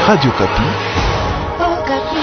Radio Kapi. Oh, Kapi.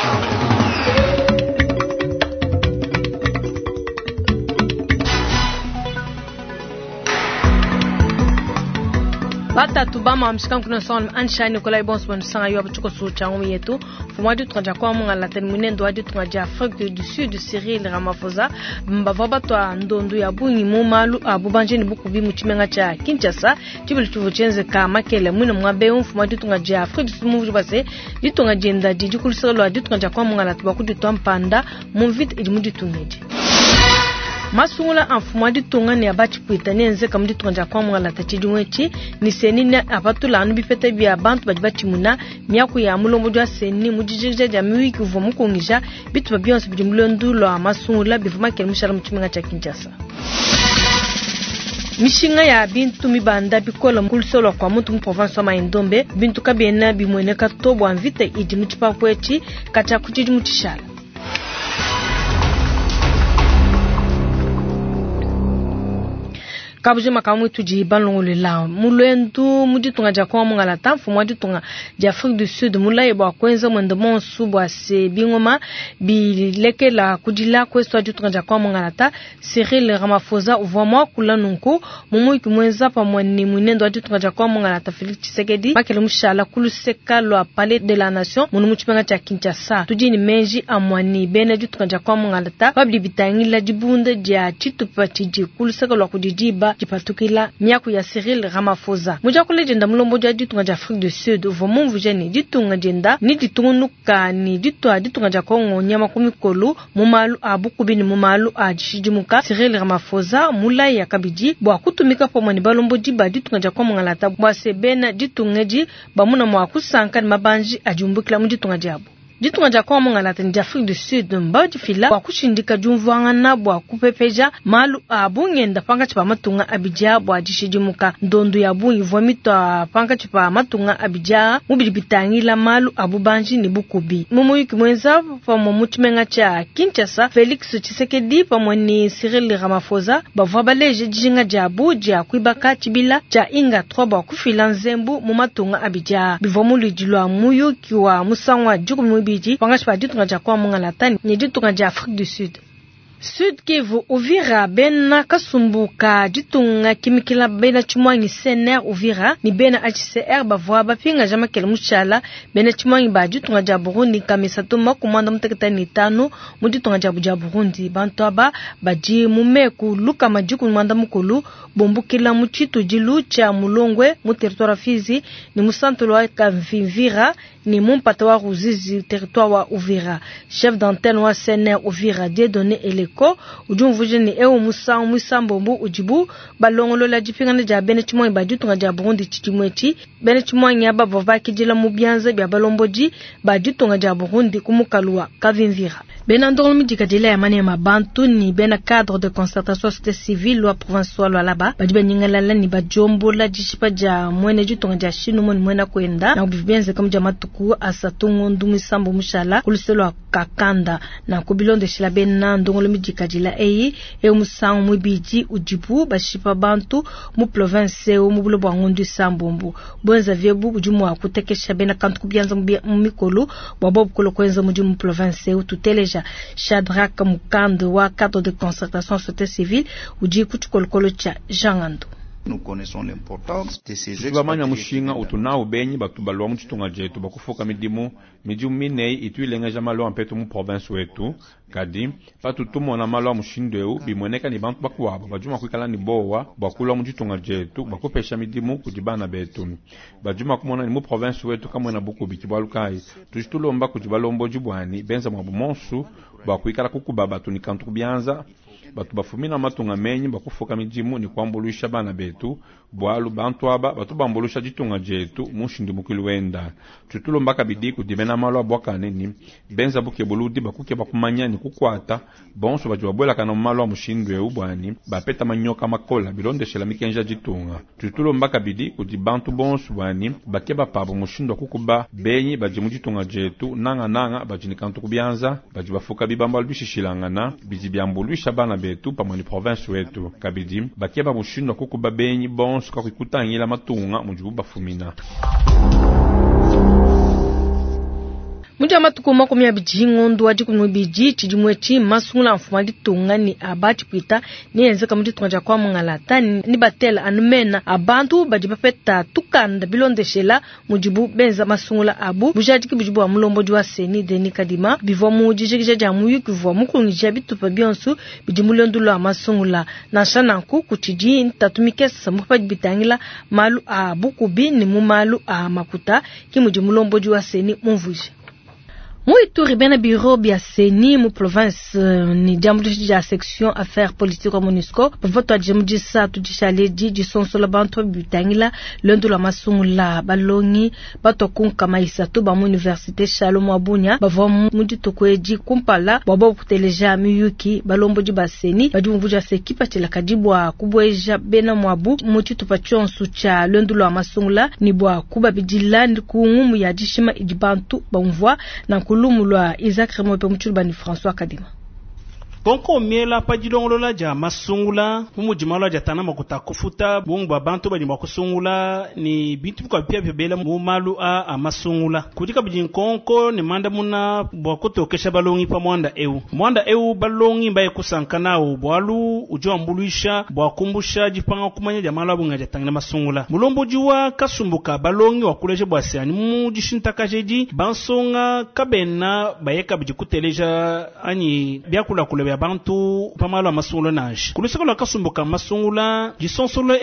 Bata tubama mshika kuna son ansha Nicolas Bonsman sanga yo abutuko su changu yetu fumadi tukaja kwa munga la terminendo adi tukaja Afrique du Sud Cyril Ramaphosa mbavaba twa ndondu ya bunyi mumalu abubanje ni buku bi muchimenga cha Kinshasa tibuli tuvuchenze ka makele mwino mwabe fumadi tukaja Afrique du Sud muvu base ditunga jenda dijikulisalo adi tukaja kwa munga la tubakudu twampanda muvit idimudi tungeje masungula anfumadi tunga ni abachi puita nenze kamdi tunga kwa mwala tachijumwechi ni senine abatula anu bifete bya bantu bajibachi muna miyaku ya mulombo jwa seni mujijija jamiwi kuvomu kungisha bitu babionsi bijumulondulo amasungula bifuma kelmushara mchimenga cha Kinshasa. Mishinga ya bintu mibanda bikola mkulisolo kwa muntu mprovince wa Maindombe bintu kabiena bimweneka tobo anvite ijimuchipa kwechi kacha kuchijimutishala. Kabuje makamu tuji balongole la mulendu mudi tunga jakwa mungala tamfu mudi tunga Afrique du Sud mulaye bwa kwenza mwendemo subwa se bingoma bileke la kudila kwestwa tunga jakwa mungala ta Cyril Ramaphosa uvoma kula nunku mumu kimwenza pa mwani munendo tunga jakwa mungala ta Félix Tshisekedi makele mushala kuluseka lo Palais de la Nation munu muchipenga cha Kinshasa tuji ni menji amwani bene tunga jakwa mungala ta babdi bitangila dibunde dia chitupa chiji kuluseka lo kudijiba jipatukila miyaku ya Cyril Ramaphosa muja kule jenda mulombo ja ditunga ja Afrique du Sud uvomu vujeni ditunga jenda ni ditungunuka ni ditunga ja Kongo nyama kumikolu mumalu abukubini mumalu ajishijimuka Cyril Ramaphosa mulai ya kabiji bwa kutumika po mwani balombo jiba ditunga ja Kongo ngalata bwa sebena ditungeji bamuna mwa kusanka ni mabanji ajumbukila muditunga jabu ditunga ja kwa munga latini Afrique du Sud mbaji fila wa kushindika jumvuanga na bwa kupepeja malu abungenda panga chipa matunga abija bwa jishijimuka ndondu ya bungi vomito panga chipa matunga abija mubilibitangila malu abubanji ni bukubi mumu yuki mwenza pa mumuchimenga cha Kinshasa Félix Tshisekedi pa mwani Cyril Ramaphosa bavwa baleje jinga jabu ja kuibaka chibila cha inga 3 bwa kufila nzembu mumatunga abija bivomulu jilwa muyu kiwa musangwa jukumu biji pangaspa ditunga ja kwa munga latani ni ditunga ja Afrique du Sud. Sud Kivu Uvira bena kasumbuka ditunga kimikila bena chimwangi CNR Uvira ni bena HCR bavwa bapinga jama kelmushala bena chimwangi ba ditunga ja Burundi kamisato makumanda muteketani 5 mu ditunga ja Burundi bantu aba baji mumeku luka majuku mwanda mukulu bombukila muchitu jilu cha Mulongwe mu territoire Fizi ni musantulo wa Kavimvira ni mumpata wa Ruzizi territoire wa Uvira chef d'antenne wa CNR Uvira Dieudonné Eleko ujumvujeni ewu musambombu ujibu balongolo la jipingana ja bene chimwangi ba ditunga ja Burundi chichimwechi bene chimwangi aba bavaki jila mubyanza bya balomboji ba ditunga ja Burundi kumukalua Kavimvira bena ndolo midika jila ya mane mabantu ni bena cadre de concertation société civile loi provinciale wa laba bajiba nyingalala ni bajombo la jishipa ja mwene ditunga ja shinu mwena kwenda na ubibenze kama ja matuku asatungo ndumi sambo mushala kuliselo kakanda na kubilonde shila bena ndolo midika jila eyi musangu mwibiji ujibu bashipa bantu mu province mu bulo bwa ngundu sambombu bonza vyebu ujumu wa kutekesha bena kantu kubyanza mumikolu bobob kolo kwenza mu province ututeleja Shadrack Mukando wa cadre de concertation société civile uji kuchukolokolo cha Jangando. Nous connaissons l'importance de ces expériences. Mushinga utunao benyi batubalwa mchitunga jetu bakufoka midimu minei ituilenga jamalo ampetu mu province wetu kadi patutumo na malo mushindeu bimweneka ni bantu bakuwabo bajuma kwikala ni bowa bakula mchitunga jetu bakupesha midimu kujibana betu bajuma kumona ni mu province wetu kama na buku bikibalukai tujitulomba kujibalombo jubwani benza mwabu monsu bakuikala kukubaba tunikantu kubyanza batu bafumina matunga menyi bakufoka midimu ni kwambulusha bana betu bwalu bantu aba batu bambulusha ditunga jetu mushindi mukilwenda tutulomba kabidi kudimena malo abwakane ni benza buke buludi bakuke bakumanya ni kukwata bonso bajwabwela kana malo mushindwe ubwani bapeta manyoka makola bilonde shela mikenja ditunga tutulomba kabidi kudibantu bonso bwani bakeba pabo mushindo kukuba benyi bajimu ditunga jetu nanga bajinikantu kubyanza bajibafuka bibamba lubishishilangana bijibyambulusha bana betu pamani province wetu kabidi bakeba mushindo kukuba benyi bonso kwa kutangila matunga mujibu bafumina. muja matukuma kumya bijingondo waji kumwe biji chijimwechi masungula mfumali tungani abati pita ni enzeka muji tunja kwa mungalata ni batela anumena abantu baji bafeta tukanda bilondeshela mujibu benza masungula abu bujaji kibujibu wa mulombo jwa seni deni kadima bivo muji jikija jamuyu kivo mukunija bitupa bionsu bijimulondulo amasungula na shananku kuchiji ntatumike samupa bitangila malu abu kubi ni mumalu makuta kimujimulombo jwa seni mumvuji Muituri bena bureau bia seni mu province ni jambu de section affaires politiques au MONUSCO voto ajamu jisa tujishale di sonsola bantu bitangila londo la masungula balongi batokunka maisatu ba mu université Shalom Abunya bavo mudi tokweji kumpala babo kuteleja miyuki balombo di baseni badumvuja sekipa tela kadibwa kubweja bena mwabu muti tupachonsu cha londo la masungula ni bwa kuba bidila ndikungumu ya dishima idibantu bamvwa na lumulwa Isaac Remope mchulbani François Kadima Konko miela pajilongolo la ja masungula mumujimalo ja tana makuta kufuta bungu babantu bani makusungula ni bintu kwa pia bela mumalu a masungula kudika bijin konko ni manda muna bwakoto kesha balongi pa mwanda eu balongi mbaye kusankana u bwalu ujo mbuluisha bwakumbusha jipanga kumanya jamala bunga ja tangina masungula mulombo juwa kasumbuka balongi wakuleje bwasiani mujishintaka jeji bansonga kabena bayeka bijikuteleja ani byakula kule bantu pamalo masungula nage kulisikola kasumbuka masungula jisonsolo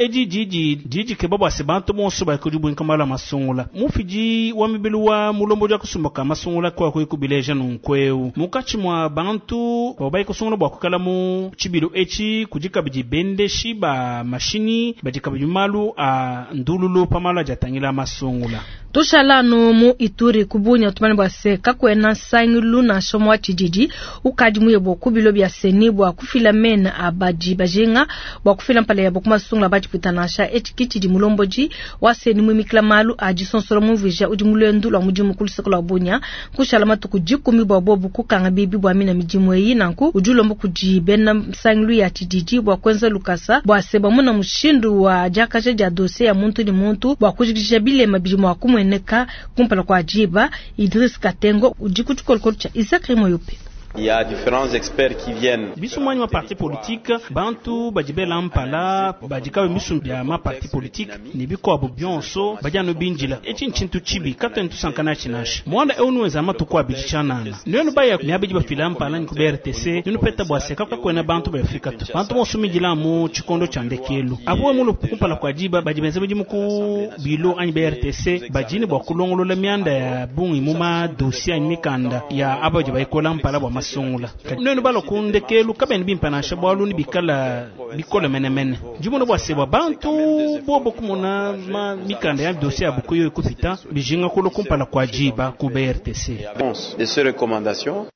jiji kebaba sebantu monso ba kujubu nkamala masungula mufiji wa mibiluwa mulombo ja kasumbuka masungula kwa kubileja nunkweu mukachi mwa bantu babai kusungula bwa kukalamu chibilu echi kujika biji bende shiba mashini bajika bijumalu a ndululu pamalo ja tangila masungula Tushala no mu Ituri kubunya tumani bwase kakwena sangulu na shomwa chijiji ukadimu yebo kubilo bya seni bwa kufila mena abaji bajenga bwa kufila mpale yabo kumasungula baji pitanasha etikichi di mulomboji waseni mwimikla malu aji sonsolo muvija udi mulendu la mujimu kulisekula bunya kushala matuku jikumi bwa bobu kukanga bibi bwa mina mijimweyi nanku ujulombo kujibena sangulu ya chijiji bwa kwenza lukasa bwa seba muna mushindu wa jakaje ja dose ya muntu ni muntu bwa kujikisha bile mabijimu wa kumwe neka kumpala kwa jiba Idris Katengo ujikutukolkolu cha Isaac Remope. Il y a différents experts qui viennent. Bisumani ma parti politique, bantu bajibela mpala, bajikawe misum bya ma parti politique, ni biko abo bionso, bajano binjila. Echi nchintu chibi, kata ntu sankana chinashi. Mwanda eunu weza matu kwa bichichanana. Nyo baya ni abijiba fila mpala ni kubi RTC, nyo peta bwase kaka kwena bantu ba Afrika tu. Bantu mosumi jila mu chikondo chandekelu. Abuwe mulu kumpala kwa jiba, bajibenze bajimu ku bilo anyi ba RTC, bajini bwa kulongolo le mianda ya bungi muma dosia mikanda ya abajiba ikola mpala bwa masungula neno balo kunde kelu kabeni bimpana shabwalu ni bikola menemene jumuno bwasebwa bantu bobo kumona ma mikanda ya dossier abukuyo kupita bijinga kulo kumpala kwa jiba ku BRTC de ces recommandations.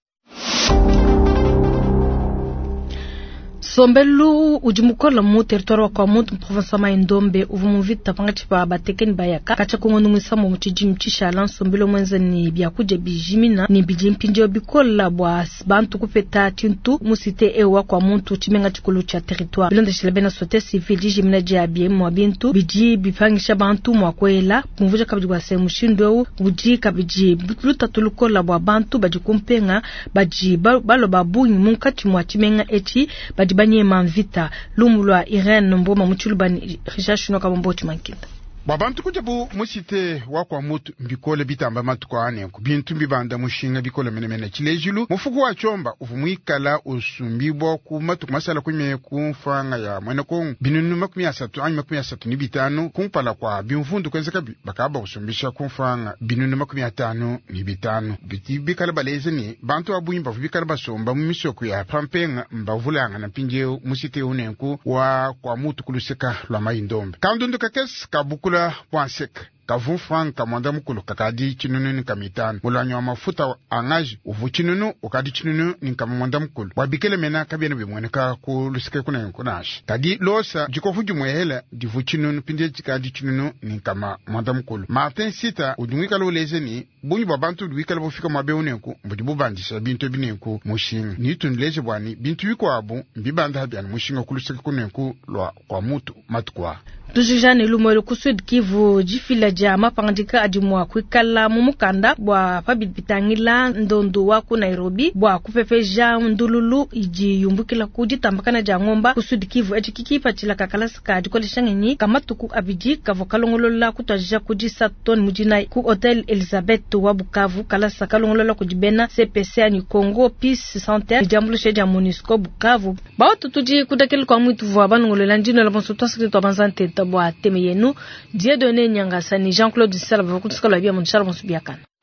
Sombelu ujimukola mu territoire kwa muntu province ma Ndombe uvumuvita pangati pa batekeni bayaka kacha kongono mwisamo mchijim chishala sombelo mwenza ni byakuje bijimina ni bijimpinjo bikola bwa bantu kupeta tintu musite ewa kwa muntu chimenga chikulu cha territoire bilonde shilabena sote civil jimina jabie mwa bintu biji bipangisha bantu mwa kwela muvuja kabiji kwa semu shindwe uji kabiji butluta tulukola bwa bantu bajikumpenga baji balo babunyi munkati mwa chimenga eti banye manvita lumulwa Irene Mboma mchulubani rishashuno kabombo chimankinda Babantu kujabu musite wakwa mutu mbikole bitamba matuko ane kubintu mbibanda mushinga bikole menemene chilejulu mufuku wa chomba uvumwikala usumbibo kumatuku masala kume kumfanga ya mwene kongu binunu makumi asatu anyi makumi asatu ni bitanu kumpala kwa bimfundu kwenzeka bakaba usumbisha kumfanga binunu makumi atanu ni bitanu biti bikala baleze ni bantu abuyimba bikala basomba mumisoko ya pampenga mbavulanga na pinjeo musite unenku wa kwa mutu kuluseka lwa Maindombe kandundu kakes kabukula Wansek kavu franka mwanda mukulu kakadi chinunu ni kamitanu mulanyo wa mafuta angaji uvu chinunu ukadi chinunu ni kamwanda mukulu wabikele mena kabiene bimweneka kulusike kuna yunkunashi kadi losa jikofu jumwehela divu chinunu pinde jikadi chinunu ni kama mwanda mukulu Martin Sita ujumwika lo leze ni bunyi babantu duwikala bufika mwabe unenku mbudibu bandisha bintu binenku mushinga ni tunileze bwani bintu wiko abu mbibanda habiani mushinga kulusike kunenku lwa kwa mutu matukwa tujijane lumolo kusud Kivu jifila jama pangandika ajimwa kwikala mumukanda bwa pabitangila ndondo wa ku Nairobi bwa kupefeja ndululu iji yumbukila kujitambakana jangomba kusud Kivu ejikiki patila kakalasa adikoleshangenyi kamatuku abiji kavokalongolola kutajija kujisa ton mujina ku Hotel Elizabeth wa Bukavu kalasa kalongolola kujibena CPC ni Congo Peace Center jambulo sheja MONUSCO Bukavu ba tutuji kudakeli kwa mwitu vwa banongolola njino la bonso twasiki to banzante tabwa teme yenu Dieudonné Nyangasa ni Jean-Claude Salva kutuska la bia mon charles Bonsubiakana.